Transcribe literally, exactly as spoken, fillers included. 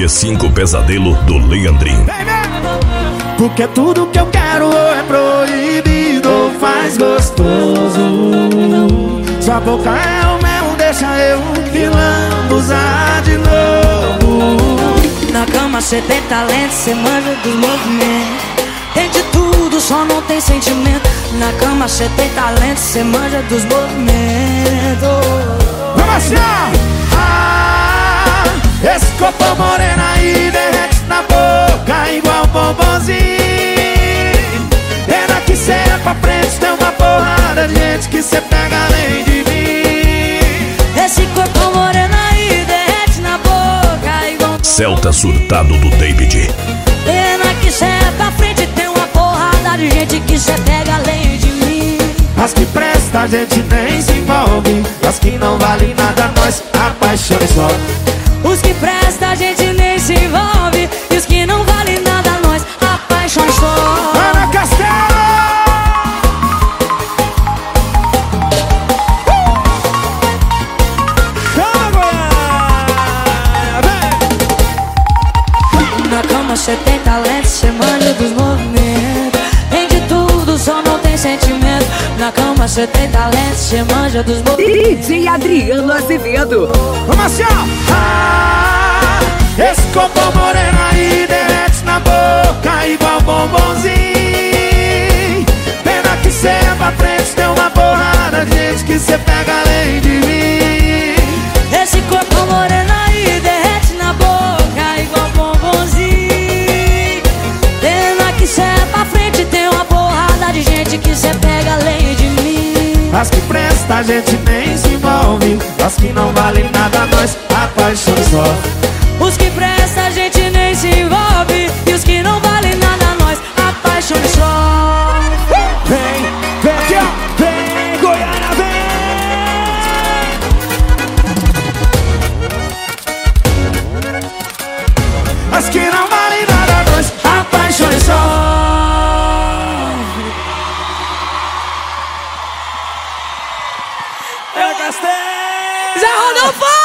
G cinco Pesadelo do Leandrinho. Porque tudo que eu quero é proibido ou faz gostoso. Sua boca é o mel, deixa eu pilando, usar de novo. Na cama cê tem talento, cê manja dos movimentos. Tem de tudo, só não tem sentimento. Na cama cê tem talento, cê manja dos movimentos. Vamos achar! Ah, esse corpo moreno aí derrete na boca igual bombonzinho. Pena que cê é pra frente, tem uma porrada de gente que cê pega além de mim. Esse corpo moreno aí derrete na boca igual Celta surtado do David. Pena que cê é pra frente, tem uma porrada de gente que cê pega além de mim. As que presta a gente nem se envolve, as que não valem nada nós apaixonamos só. Os que presta a gente nem se envolve, e os que não valem nada nós apaixonamos só. Ana Castelo! Chama, vem! Na cama cê tem talento, cê manja dos movimentos. Tem de tudo, só não tem sentimento. Na cama cê tem talento, cê manja dos movimentos. D J Adriano Azevedo. Vamos assim, ó! Ah, esse corpo moreno aí derrete na boca igual bombonzinho. Pena que cê é pra frente, tem uma porrada de gente que cê pega além de mim. Esse corpo moreno aí derrete na boca igual bombonzinho. Pena que cê é pra frente, tem uma porrada de gente que cê pega além de mim. As que presta a gente nem se envolve, as que não valem nada nós apaixonamos só. Os que presta a gente nem se envolve, e os que não valem nada nós apaixonamos só. Vem, vem, aqui, ó. Vem, Goiânia, vem! As que não valem nada nós apaixonamos só. Zé Rodolfo!